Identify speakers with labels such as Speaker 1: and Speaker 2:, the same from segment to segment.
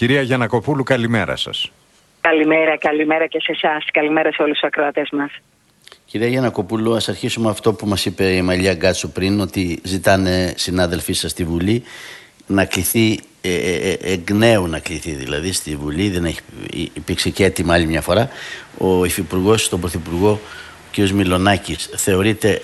Speaker 1: Κυρία Γιαννακοπούλου, καλημέρα σας.
Speaker 2: Καλημέρα και σε εσάς. Καλημέρα σε όλους τους ακροατές μας.
Speaker 3: Κυρία Γιαννακοπούλου, ας αρχίσουμε αυτό που μας είπε η Μαλία Γκάτσου πριν, ότι ζητάνε συνάδελφοί σας στη Βουλή να κληθεί, εκ νέου να κληθεί δηλαδή στη Βουλή. Δεν έχει υπήρξε και έτοιμα άλλη μια φορά. Ο Υφυπουργός, τον Πρωθυπουργό, κ. Μιλονάκης, θεωρείται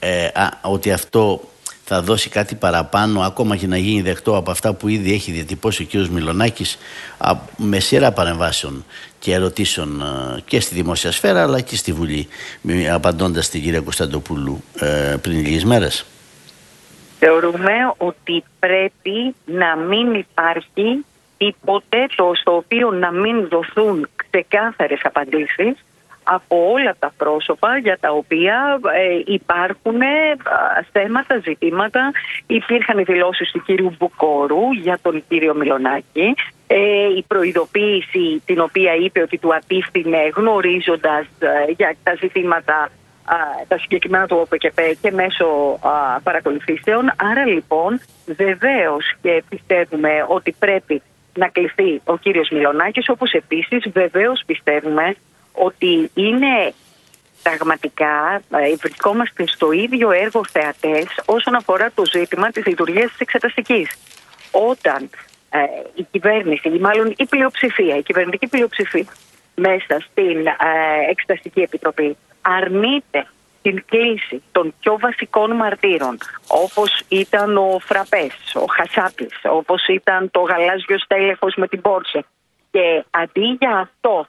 Speaker 3: ότι αυτό θα δώσει κάτι παραπάνω, ακόμα και να γίνει δεκτό από αυτά που ήδη έχει διατυπώσει ο κ. Μιλονάκης με σειρά παρεμβάσεων και ερωτήσεων και στη δημόσια σφαίρα αλλά και στη Βουλή, απαντώντας στην κυρία Κωνσταντοπούλου πριν λίγες μέρες?
Speaker 2: Θεωρούμε ότι πρέπει να μην υπάρχει τίποτε στο οποίο να μην δοθούν ξεκάθαρες απαντήσεις από όλα τα πρόσωπα για τα οποία υπάρχουν θέματα, ζητήματα. Υπήρχαν οι δηλώσεις του κύριου Μπουκόρου για τον κύριο Μιλονάκη, η προειδοποίηση την οποία είπε ότι του απίφθινε γνωρίζοντας για τα ζητήματα τα συγκεκριμένα του ΟΠΕΚΕΠΕ και μέσω παρακολουθήσεων. Άρα λοιπόν βεβαίως και πιστεύουμε ότι πρέπει να κληθεί ο κύριος Μιλονάκης, όπως επίσης βεβαίως πιστεύουμε ότι είναι πραγματικά, βρισκόμαστε στο ίδιο έργο θεατές όσον αφορά το ζήτημα της λειτουργίας της εξεταστικής. Όταν η κυβέρνηση, ή μάλλον η πλειοψηφία, η κυβερνητική πλειοψηφία μέσα στην Εξεταστική Επιτροπή αρνείται την κλίση των πιο βασικών μαρτύρων, όπως ήταν ο Φραπές, ο Χασάπης, όπως ήταν το γαλάζιο στέλεχος με την Πόρσε, και αντί για αυτό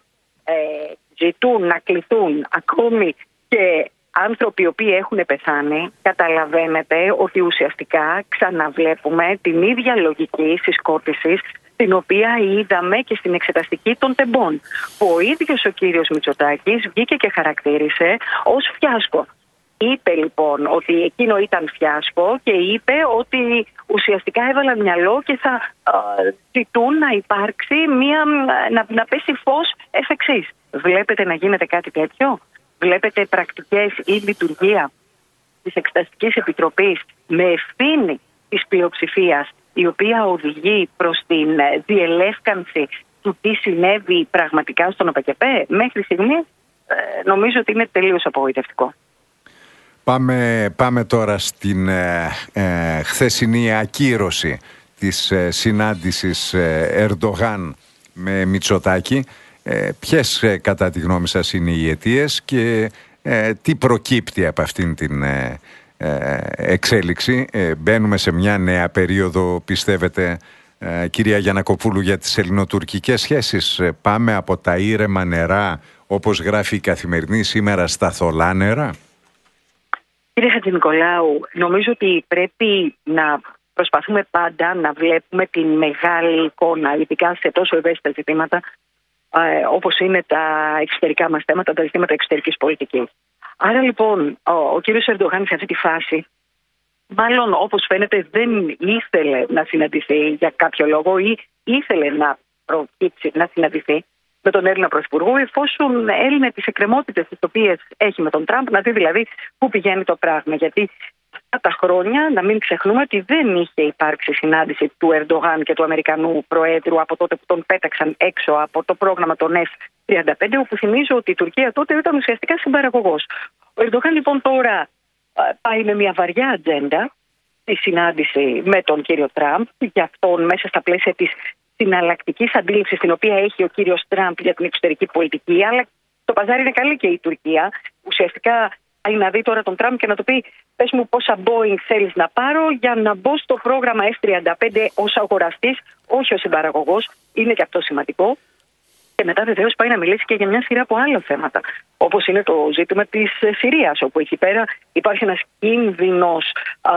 Speaker 2: ζητούν να κληθούν ακόμη και άνθρωποι οι οποίοι έχουν πεθάνει, καταλαβαίνετε ότι ουσιαστικά ξαναβλέπουμε την ίδια λογική συσκότησης την οποία είδαμε και στην εξεταστική των τεμπών, που ο ίδιος ο κύριος Μητσοτάκης βγήκε και χαρακτήρισε ως φιάσκο. Είπε λοιπόν ότι εκείνο ήταν φιάσκο και είπε ότι ουσιαστικά έβαλαν μυαλό και θα ζητούν να υπάρξει να πέσει φως εφ' εξής. Βλέπετε να γίνεται κάτι τέτοιο? Βλέπετε πρακτικές ή λειτουργία της Εξεταστικής Επιτροπής με ευθύνη της πλειοψηφίας, η οποία οδηγεί προς την διελεύκανση του τι συνέβη πραγματικά στον ΟΠΕΚΕΠΕ? Μέχρι στιγμή νομίζω ότι είναι τελείως απογοητευτικό.
Speaker 1: Πάμε τώρα στην χθεσινή ακύρωση της συνάντησης Ερντογάν με Μητσοτάκη. Ποιες κατά τη γνώμη σας είναι οι αιτίες και τι προκύπτει από αυτήν την εξέλιξη? Μπαίνουμε σε μια νέα περίοδο, πιστεύετε, κυρία Γιαννακοπούλου, για τις ελληνοτουρκικές σχέσεις? Πάμε από τα ήρεμα νερά, όπως γράφει η Καθημερινή σήμερα, στα θολά νερά?
Speaker 2: Κύριε Χατζηνικολάου, νομίζω ότι πρέπει να προσπαθούμε πάντα να βλέπουμε τη μεγάλη εικόνα, ειδικά σε τόσο ευαίσθητα ζητήματα όπως είναι τα εξωτερικά μας θέματα, τα ζητήματα εξωτερικής πολιτικής. Άρα λοιπόν ο κύριος Ερντογάν σε αυτή τη φάση, μάλλον όπως φαίνεται, δεν ήθελε να συναντηθεί για κάποιο λόγο ή ήθελε να προκύψει να συναντηθεί με τον Έλληνα Πρωθυπουργό, εφόσον έλυνε τις εκκρεμότητες τις οποίες έχει με τον Τραμπ, να δει δηλαδή πού πηγαίνει το πράγμα. Γιατί αυτά τα χρόνια, να μην ξεχνούμε ότι δεν είχε υπάρξει συνάντηση του Ερντογάν και του Αμερικανού Προέδρου από τότε που τον πέταξαν έξω από το πρόγραμμα των F-35, όπου θυμίζω ότι η Τουρκία τότε ήταν ουσιαστικά συμπαραγωγός. Ο Ερντογάν λοιπόν τώρα πάει με μια βαριά ατζέντα τη συνάντηση με τον κύριο Τραμπ, και αυτόν μέσα στα πλαίσια της συναλλακτικής αντίληψης την οποία έχει ο κύριος Τραμπ για την εξωτερική πολιτική. Αλλά το παζάρι είναι καλή και η Τουρκία. Ουσιαστικά πάει να δει τώρα τον Τραμπ και να του πει: πες μου πόσα Boeing θέλεις να πάρω για να μπω στο πρόγραμμα F-35 ως αγοραστής, όχι ως συμπαραγωγός. Είναι και αυτό σημαντικό. Και μετά βεβαίως πάει να μιλήσει και για μια σειρά από άλλα θέματα, όπως είναι το ζήτημα της Συρίας, όπου εκεί πέρα υπάρχει ένας κίνδυνος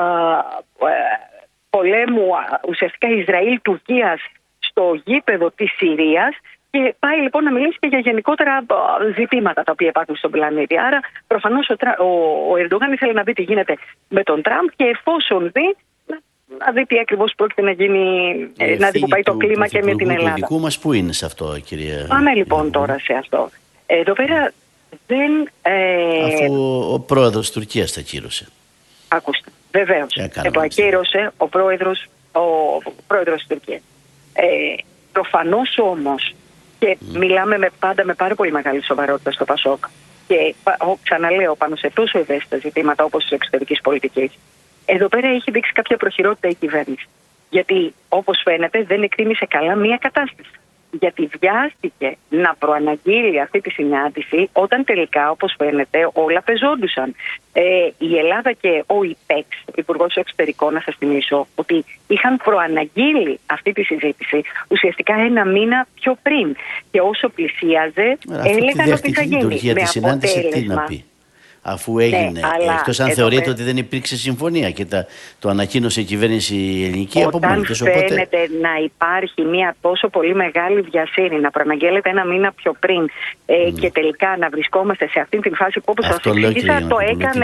Speaker 2: πολέμου ουσιαστικά Ισραήλ-Τουρκίας στο γήπεδο της Συρίας, και πάει λοιπόν να μιλήσει και για γενικότερα ζητήματα τα οποία υπάρχουν στον πλανήτη. Άρα προφανώς ο Ερντογάν ήθελε να δει τι γίνεται με τον Τραμπ, και εφόσον δει, να δει τι ακριβώς πρόκειται να γίνει, να δει που πάει το κλίμα και με την Ελλάδα.
Speaker 3: Το δικού μας πού είναι σε αυτό, κυρία?
Speaker 2: Πάμε λοιπόν τώρα σε αυτό. Εδώ πέρα δεν...
Speaker 3: Αφού ο πρόεδρος της Τουρκίας τα ακύρωσε.
Speaker 2: Ακούστε, βεβαίως. Το ακύρωσε ο πρόεδρος της Τουρκίας. Προφανώς όμως, και μιλάμε πάντα με πάρα πολύ μεγάλη σοβαρότητα στο ΠΑΣΟΚ, και ξαναλέω πάνω σε τόσο ευαίσθητα ζητήματα όπως της εξωτερικής πολιτικής, εδώ πέρα έχει δείξει κάποια προχειρότητα η κυβέρνηση. Γιατί όπως φαίνεται δεν εκτίμησε καλά μία κατάσταση. Γιατί βιάστηκε να προαναγγείλει αυτή τη συνάντηση όταν τελικά, όπως φαίνεται, όλα πεζόντουσαν. Η Ελλάδα και ο ΙΠΕΞ, Υπουργός Εξωτερικών, να σας θυμίσω, ότι είχαν προαναγγείλει αυτή τη συζήτηση ουσιαστικά ένα μήνα πιο πριν. Και όσο πλησίαζε, έλεγαν ότι θα γίνει.
Speaker 3: Για τη συνάντηση τι να πει, αφού έγινε, εκτός αν θεωρείτε ότι δεν υπήρξε συμφωνία και το ανακοίνωσε η κυβέρνηση ελληνική από μόνη της.
Speaker 2: Όταν φαίνεται να υπάρχει μια τόσο πολύ μεγάλη βιασύνη, να προαναγγέλλεται ένα μήνα πιο πριν και τελικά να βρισκόμαστε σε αυτή τη φάση που, όπως σας εξήγησα, το έκανε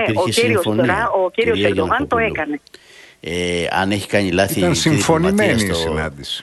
Speaker 2: ο κύριος Ερντογάν, το έκανε.
Speaker 3: Αν έχει κάνει λάθη,
Speaker 1: ήταν συμφωνημένη η συνάντηση.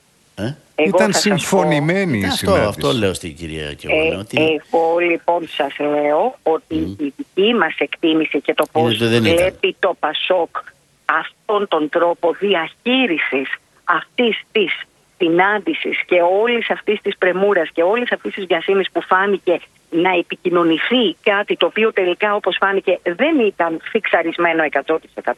Speaker 1: Ήταν συμφωνημένη η συνάντηση.
Speaker 3: Αυτό λέω στην κυρία Κιογονέ.
Speaker 2: Εγώ λοιπόν σας λέω ότι η δική μας εκτίμηση και το πώς βλέπει το ΠΑΣΟΚ αυτόν τον τρόπο διαχείρισης αυτής της συνάντησης και όλης αυτής της πρεμούρας και όλης αυτής της βιασύνης που φάνηκε να επικοινωνηθεί κάτι το οποίο τελικά, όπως φάνηκε, δεν ήταν φιξαρισμένο 100%,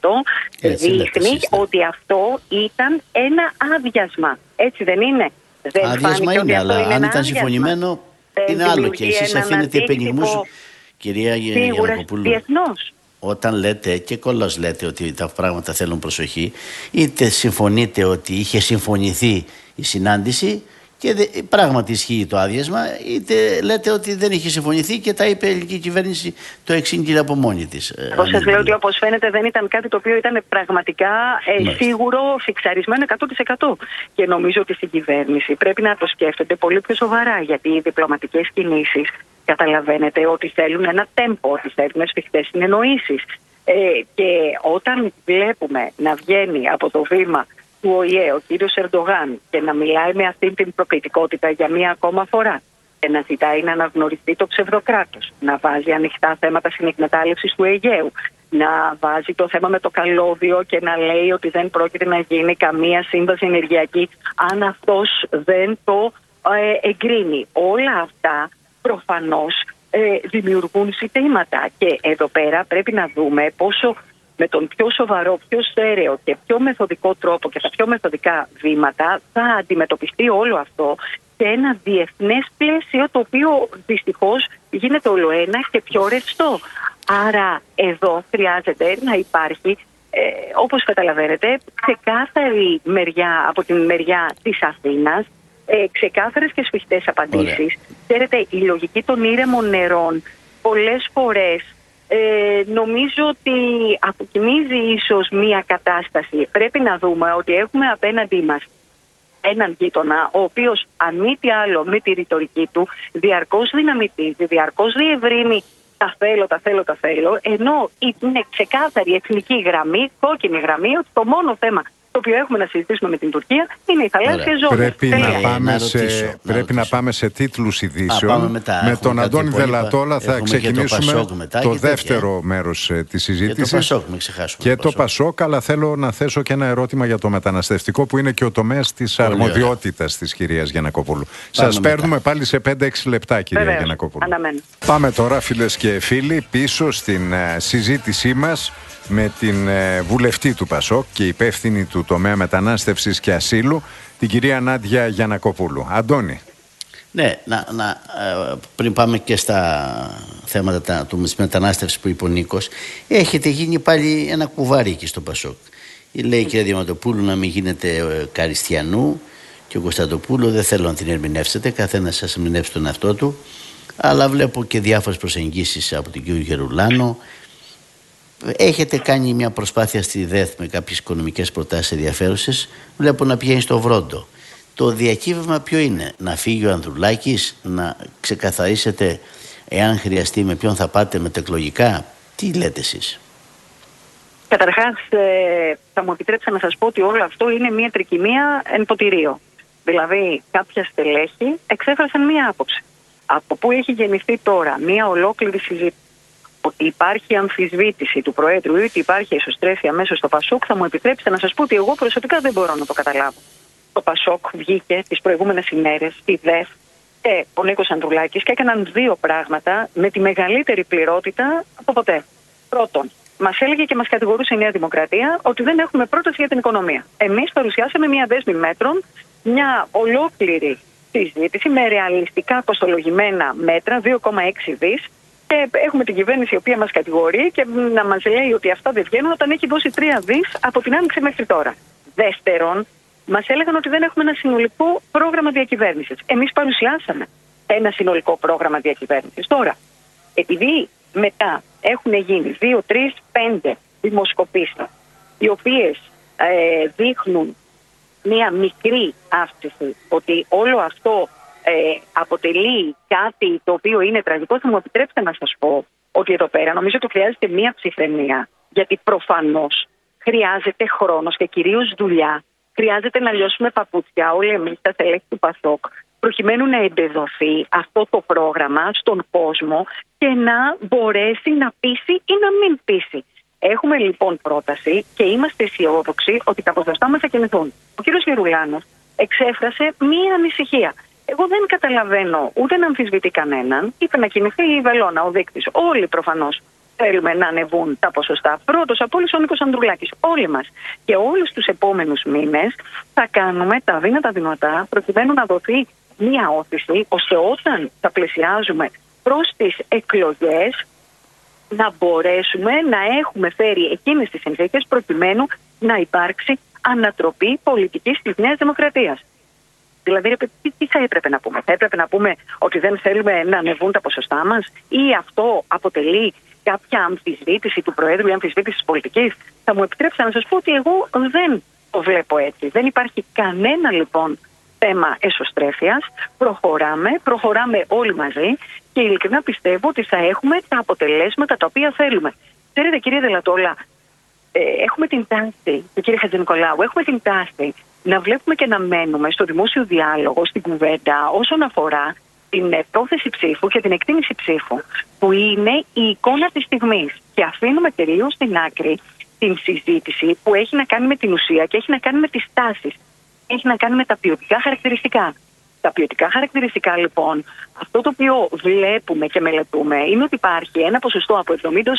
Speaker 2: δείχνει ότι αυτό ήταν ένα άδειασμα. Έτσι δεν είναι? Δεν
Speaker 3: άδειασμα είναι, αλλά αν ήταν συμφωνημένο είναι άλλο και εσείς αφήνετε επενιγμούς, κυρία Γιαννακοπούλου. Όταν λέτε και κολλώς λέτε ότι τα πράγματα θέλουν προσοχή, είτε συμφωνείτε ότι είχε συμφωνηθεί η συνάντηση και πράγματι ισχύει το άδειασμα, είτε λέτε ότι δεν είχε συμφωνηθεί και τα είπε η ελληνική κυβέρνηση, το εξήγηλε από μόνη της.
Speaker 2: Εγώ σας λέω ότι όπως φαίνεται δεν ήταν κάτι το οποίο ήταν πραγματικά σίγουρο, φιξαρισμένο 100%. Και νομίζω ότι στην κυβέρνηση πρέπει να το σκέφτονται πολύ πιο σοβαρά, γιατί οι διπλωματικές κινήσεις καταλαβαίνετε ότι θέλουν ένα τέμπο, ότι θέλουν σφιχτές συνεννοήσεις. Και όταν βλέπουμε να βγαίνει από το βήμα του ΟΗΕ ο κύριος Ερντογάν και να μιλάει με αυτή την προκλητικότητα για μία ακόμα φορά και να ζητάει να αναγνωριστεί το ψευδοκράτος, να βάζει ανοιχτά θέματα συνεκμετάλλευσης του Αιγαίου, να βάζει το θέμα με το καλώδιο και να λέει ότι δεν πρόκειται να γίνει καμία σύμβαση ενεργειακή αν αυτός δεν το εγκρίνει. Όλα αυτά προφανώς δημιουργούν ζητήματα και εδώ πέρα πρέπει να δούμε πόσο με τον πιο σοβαρό, πιο στέρεο και πιο μεθοδικό τρόπο και τα πιο μεθοδικά βήματα θα αντιμετωπιστεί όλο αυτό σε ένα διεθνές πλαίσιο το οποίο δυστυχώς γίνεται ολοένα και πιο ρευστό. Άρα εδώ χρειάζεται να υπάρχει, όπως καταλαβαίνετε, ξεκάθαρη μεριά από την μεριά της Αθήνας, ξεκάθαρες και σφιχτές απαντήσεις. Ξέρετε, η λογική των ήρεμων νερών πολλές φορές νομίζω ότι αποκοιμίζει ίσως μία κατάσταση. Πρέπει να δούμε ότι έχουμε απέναντί μας έναν γείτονα, ο οποίος αν μη τι άλλο με τη ρητορική του διαρκώς δυναμητίζει, διαρκώς διευρύνει τα θέλω, ενώ είναι ξεκάθαρη εθνική γραμμή, κόκκινη γραμμή, ότι το μόνο θέμα το οποίο έχουμε να συζητήσουμε με την Τουρκία είναι η θαλάσσια ζώνη.
Speaker 1: Πρέπει να πάμε σε τίτλους ειδήσεων. Με τον Αντώνη Δελατόλα θα ξεκινήσουμε το δεύτερο μέρος της συζήτησης. Και το ΠΑΣΟΚ, αλλά θέλω να θέσω και ένα ερώτημα για το μεταναστευτικό που είναι και ο τομέας της αρμοδιότητας της κυρίας Γιαννακοπούλου. Σας παίρνουμε πάλι σε 5-6 λεπτά, κυρία Γιαννακοπούλου. Πάμε τώρα, φίλες και φίλοι, πίσω στην συζήτησή μας με την βουλευτή του ΠΑΣΟΚ και υπεύθυνη του τομέα μετανάστευσης και ασύλου, την κυρία Νάντια Γιαννακοπούλου. Αντώνη.
Speaker 3: Ναι, πριν πάμε και στα θέματα της μετανάστευσης που είπε ο Νίκος, έχετε γίνει πάλι ένα κουβάρι εκεί στο ΠΑΣΟΚ. Λέει η κυρία Διαματοπούλου να μην γίνετε Καριστιανού και ο Κωνσταντοπούλου, δεν θέλω να την ερμηνεύσετε, καθένας σας ερμηνεύσει τον εαυτό του, αλλά βλέπω και διάφορες προσεγγίσεις από την κύριο Γερουλάνο. Έχετε κάνει μια προσπάθεια στη ΔΕΘ με κάποιες οικονομικές προτάσεις ενδιαφέρουσες. Βλέπω να πηγαίνει στο Βρόντο. Το διακύβευμα ποιο είναι? Να φύγει ο Ανδρουλάκης, να ξεκαθαρίσετε εάν χρειαστεί με ποιον θα πάτε μετεκλογικά? Τι λέτε εσείς?
Speaker 2: Καταρχάς θα μου επιτρέψετε να σας πω ότι όλο αυτό είναι μια τρικυμία εν ποτηρίο. Δηλαδή κάποια στελέχη εξέφρασαν μια άποψη. Από πού έχει γεννηθεί τώρα μια ολόκληρη συζήτηση ότι υπάρχει αμφισβήτηση του Προέδρου ή ότι υπάρχει εσωστρέφεια μέσα στο ΠΑΣΟΚ, θα μου επιτρέψετε να σας πω ότι εγώ προσωπικά δεν μπορώ να το καταλάβω. το Πασόκ βγήκε τις προηγούμενες ημέρες στη ΔΕΘ και ο Νίκος Ανδρουλάκης και έκαναν δύο πράγματα με τη μεγαλύτερη πληρότητα από ποτέ. Πρώτον, μας έλεγε και μας κατηγορούσε η Νέα Δημοκρατία ότι δεν έχουμε πρόταση για την οικονομία. Εμείς παρουσιάσαμε μια δέσμη μέτρων, μια ολόκληρη συζήτηση με ρεαλιστικά κοστολογημένα μέτρα, 2,6 δις. Και έχουμε την κυβέρνηση η οποία μας κατηγορεί και να μας λέει ότι αυτά δεν βγαίνουν όταν έχει δώσει 3 δις από την άνοιξη μέχρι τώρα. Δεύτερον, μας έλεγαν ότι δεν έχουμε ένα συνολικό πρόγραμμα διακυβέρνησης. Εμείς παρουσιάσαμε ένα συνολικό πρόγραμμα διακυβέρνησης. Τώρα, επειδή μετά έχουν γίνει 2, 3, 5 δημοσκοπήσεις, οι οποίες δείχνουν μία μικρή αύξηση, ότι όλο αυτό αποτελεί κάτι το οποίο είναι τραγικό, θα μου επιτρέψετε να σας πω ότι εδώ πέρα νομίζω ότι χρειάζεται μία ψυχραιμία, γιατί προφανώς χρειάζεται χρόνος και κυρίως δουλειά. Χρειάζεται να λιώσουμε παπούτσια όλοι εμείς τα στελέχη του Πασόκ, προκειμένου να εμπεδοθεί αυτό το πρόγραμμα στον κόσμο και να μπορέσει να πείσει ή να μην πείσει. Έχουμε λοιπόν πρόταση και είμαστε αισιόδοξοι ότι τα ποσοστά μας θα κινηθούν. Ο κ. Γερουλάνος εξέφρασε μία ανησυχία. Εγώ δεν καταλαβαίνω ούτε να αμφισβητεί κανέναν. Είπε να κινηθεί η βελόνα, ο δείκτης. Όλοι προφανώς θέλουμε να ανεβούν τα ποσοστά. Πρώτος από όλους ο Νίκος Ανδρουλάκης. Όλοι μας. Και όλους τους επόμενους μήνες θα κάνουμε τα βήματα δυνατά προκειμένου να δοθεί μία όθηση, ώστε όταν θα πλησιάζουμε προς τις εκλογές να μπορέσουμε να έχουμε φέρει εκείνες τις συνθήκες προκειμένου να υπάρξει ανατροπή πολιτικής της Νέας Δημοκρατίας. Δηλαδή, τι θα έπρεπε να πούμε? Θα έπρεπε να πούμε ότι δεν θέλουμε να ανεβούν τα ποσοστά μας, ή αυτό αποτελεί κάποια αμφισβήτηση του Προέδρου ή αμφισβήτηση της πολιτικής? Θα μου επιτρέψετε να σας πω ότι εγώ δεν το βλέπω έτσι. Δεν υπάρχει κανένα λοιπόν θέμα εσωστρέφειας. Προχωράμε όλοι μαζί και ειλικρινά πιστεύω ότι θα έχουμε τα αποτελέσματα τα οποία θέλουμε. Ξέρετε, κύριε Δελατόλα, έχουμε την τάση, και κύριε Χατζηνικολάου, έχουμε την τάση να βλέπουμε και να μένουμε στο δημόσιο διάλογο, στην κουβέντα, όσον αφορά την πρόθεση ψήφου και την εκτίμηση ψήφου, που είναι η εικόνα της στιγμής. Και αφήνουμε τελείως στην άκρη την συζήτηση που έχει να κάνει με την ουσία και έχει να κάνει με τις τάσεις. Έχει να κάνει με τα ποιοτικά χαρακτηριστικά. Τα ποιοτικά χαρακτηριστικά, λοιπόν, αυτό το οποίο βλέπουμε και μελετούμε είναι ότι υπάρχει ένα ποσοστό από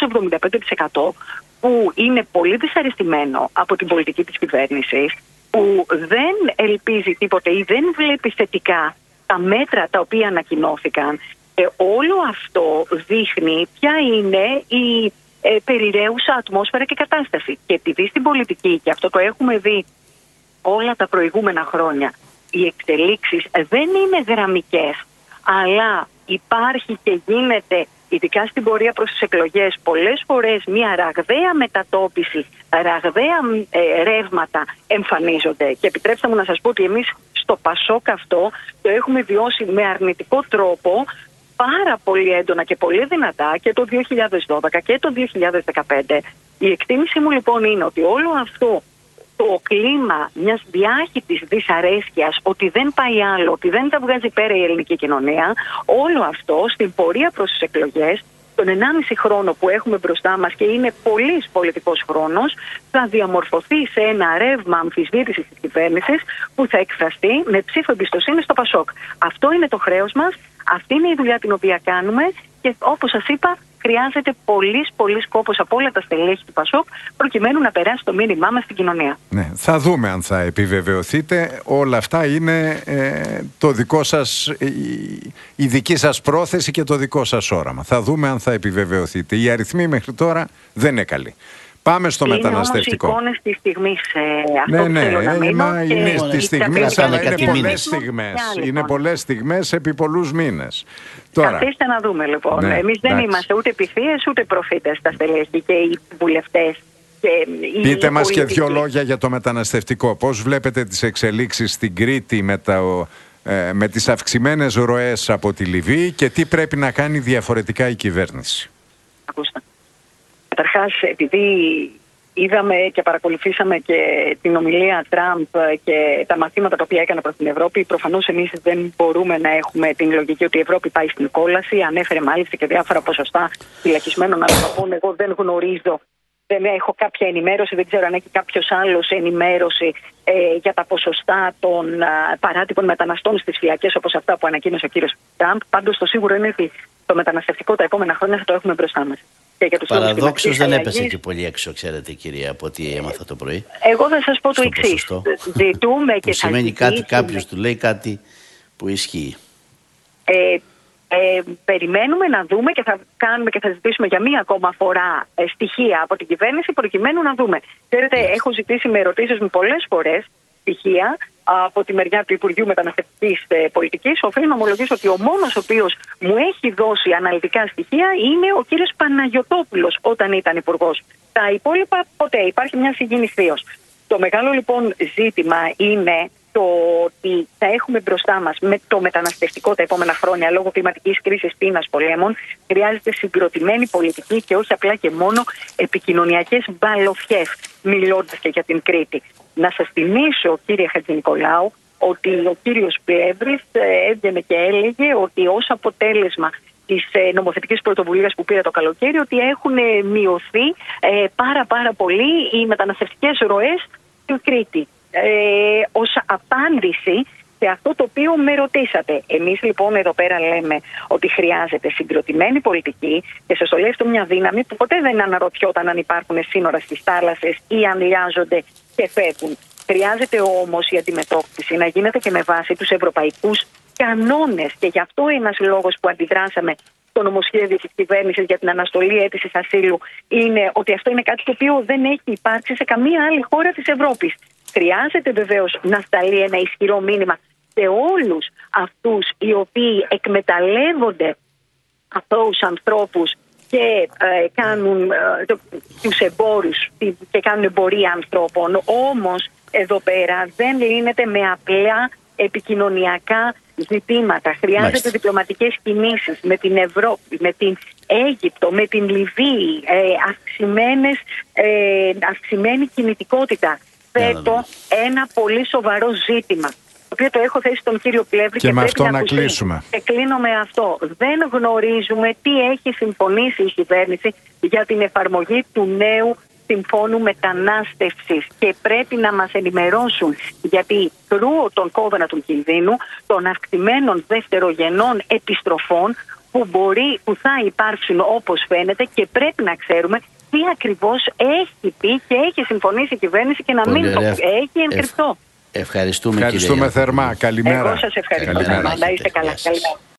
Speaker 2: 70-75% που είναι πολύ δυσαρεστημένο από την πολιτική της κυβέρνησης, που δεν ελπίζει τίποτε ή δεν βλέπει θετικά τα μέτρα τα οποία ανακοινώθηκαν. Και όλο αυτό δείχνει ποια είναι η περιραίουσα ατμόσφαιρα και κατάσταση. Και επειδή στην πολιτική, και αυτό το έχουμε δει όλα τα προηγούμενα χρόνια, οι εξελίξεις δεν είναι γραμμικές, αλλά υπάρχει και γίνεται, ειδικά στην πορεία προς τις εκλογές, πολλές φορές μια ραγδαία μετατόπιση, ραγδαία ρεύματα εμφανίζονται. Και επιτρέψτε μου να σας πω ότι εμείς στο Πασόκ αυτό το έχουμε βιώσει με αρνητικό τρόπο πάρα πολύ έντονα και πολύ δυνατά και το 2012 και το 2015. Η εκτίμηση μου λοιπόν είναι ότι όλο αυτό το κλίμα μιας διάχυτης δυσαρέσκειας, ότι δεν πάει άλλο, ότι δεν τα βγάζει πέρα η ελληνική κοινωνία, όλο αυτό στην πορεία προς τις εκλογές, τον 1,5 χρόνο που έχουμε μπροστά μας και είναι πολύς πολιτικός χρόνος, θα διαμορφωθεί σε ένα ρεύμα αμφισβήτησης της κυβέρνησης που θα εκφραστεί με ψήφο εμπιστοσύνη στο Πασόκ. Αυτό είναι το χρέος μας, αυτή είναι η δουλειά την οποία κάνουμε και όπως σας είπα, χρειάζεται πολύς κόπος από όλα τα στελέχη του Πασόκ προκειμένου να περάσει το μήνυμά μας στην κοινωνία.
Speaker 1: Ναι, θα δούμε αν θα επιβεβαιωθείτε. Όλα αυτά είναι το δικό σας, η δική σας πρόθεση και το δικό σας όραμα. Θα δούμε αν θα επιβεβαιωθείτε. Οι αριθμοί μέχρι τώρα δεν είναι καλοί. Πάμε στο μεταναστευτικό.
Speaker 2: Είναι όμως εικόνες της στιγμής.
Speaker 1: Είναι στις στιγμές, αλλά είναι πολλές στιγμές. Είναι πολλές στιγμές επί πολλούς μήνες.
Speaker 2: Καθίστε να δούμε λοιπόν.
Speaker 1: Ναι,
Speaker 2: εμείς δεν είμαστε ούτε επιθείες ούτε προφήτες τα στελέχη και οι βουλευτές.
Speaker 1: Πείτε μας και 2 λόγια για το μεταναστευτικό. Πώς βλέπετε τις εξελίξεις στην Κρήτη με τις αυξημένες ροές από τη Λιβύη και τι πρέπει να κάνει διαφορετικά η κυβέρνηση?
Speaker 2: Ακούστε. Καταρχάς, επειδή είδαμε και παρακολουθήσαμε και την ομιλία Τραμπ και τα μαθήματα τα οποία έκανε προς την Ευρώπη, προφανώς εμείς δεν μπορούμε να έχουμε την λογική ότι η Ευρώπη πάει στην κόλαση. Ανέφερε μάλιστα και διάφορα ποσοστά φυλακισμένων ανθρώπων. Εγώ δεν γνωρίζω δεν έχω κάποια ενημέρωση, δεν ξέρω αν έχει κάποιος άλλος ενημέρωση για τα ποσοστά των παράτυπων μεταναστών στις φυλακές, όπως αυτά που ανακοίνωσε ο κύριος Τραμπ. Πάντως το σίγουρο είναι ότι το μεταναστευτικό τα επόμενα χρόνια θα το έχουμε μπροστά μας.
Speaker 3: Παραδόξως δεν έπεσε και πολύ έξω, ξέρετε, κυρία, από ό,τι έμαθα το πρωί.
Speaker 2: Εγώ θα σας πω το εξής. Ζητούμε και θα
Speaker 3: σημαίνει κάτι, κάποιος του λέει κάτι που ισχύει.
Speaker 2: Περιμένουμε να δούμε και θα κάνουμε και θα ζητήσουμε για μία ακόμα φορά στοιχεία από την κυβέρνηση προκειμένου να δούμε. Ξέρετε, έχω ζητήσει με ερωτήσεις μου πολλές φορές στοιχεία από τη μεριά του Υπουργείου Μεταναστευτικής Πολιτικής. Οφείλω να ομολογήσω ότι ο μόνος ο οποίος μου έχει δώσει αναλυτικά στοιχεία είναι ο κύριος Παναγιωτόπουλος όταν ήταν υπουργός. Τα υπόλοιπα ποτέ. Υπάρχει μια συγκίνηση θείος. Το μεγάλο λοιπόν ζήτημα είναι το ότι θα έχουμε μπροστά μας με το μεταναστευτικό τα επόμενα χρόνια λόγω κλιματικής κρίσης, πείνας, πολέμων. Χρειάζεται συγκροτημένη πολιτική και όχι απλά και μόνο επικοινωνιακές μπαλοφιές, μιλώντας και για την Κρήτη. Να σας θυμίσω, κύριε Χατζηνικολάου, ότι ο κύριος Πλεύρης έβγαινε και έλεγε ότι ως αποτέλεσμα της νομοθετικής πρωτοβουλίας που πήρε το καλοκαίρι ότι έχουν μειωθεί πάρα πολύ οι μεταναστευτικές ροές στην Κρήτη. Ως απάντηση σε αυτό το οποίο με ρωτήσατε. Εμείς λοιπόν εδώ πέρα λέμε ότι χρειάζεται συγκροτημένη πολιτική και σας το λέει αυτό μια δύναμη που ποτέ δεν αναρωτιόταν αν υπάρχουν σύνορα στις θάλασσες ή αν λιάζονται και φεύγουν. Χρειάζεται όμως η αντιμετώπιση να γίνεται και με βάση τους ευρωπαϊκούς κανόνες και γι' αυτό ένας λόγος που αντιδράσαμε στο νομοσχέδιο της κυβέρνησης για την αναστολή αίτησης ασύλου είναι ότι αυτό είναι κάτι το οποίο δεν έχει υπάρξει σε καμία άλλη χώρα της Ευρώπης. Χρειάζεται βεβαίως να σταλεί ένα ισχυρό μήνυμα σε όλους αυτούς οι οποίοι εκμεταλλεύονται αθώους ανθρώπους και κάνουν τους εμπόρους και κάνουν εμπορία ανθρώπων. Όμως εδώ πέρα δεν λύνεται με απλά επικοινωνιακά ζητήματα. Χρειάζεται διπλωματικές κινήσεις με την Ευρώπη, με την Αίγυπτο, με την Λιβύη, αυξημένη κινητικότητα. Θέτω ένα πολύ σοβαρό ζήτημα, το οποίο το έχω θέσει στον κύριο Πλεύρη
Speaker 1: και με αυτό να κλείσουμε.
Speaker 2: Και κλείνω με αυτό. Δεν γνωρίζουμε τι έχει συμφωνήσει η κυβέρνηση για την εφαρμογή του νέου συμφώνου μετανάστευσης και πρέπει να μας ενημερώσουν, γιατί κρούω τον κόδωνα του κινδύνου των αυξημένων δευτερογενών επιστροφών που θα υπάρξουν όπως φαίνεται και πρέπει να ξέρουμε τι ακριβώς έχει πει και έχει συμφωνήσει η κυβέρνηση και να μην το έχει εγκριθεί.
Speaker 3: Ευχαριστούμε
Speaker 1: θερμά. Καλημέρα.
Speaker 2: Εγώ σας ευχαριστώ. Να είστε καλά. Καλημέρα.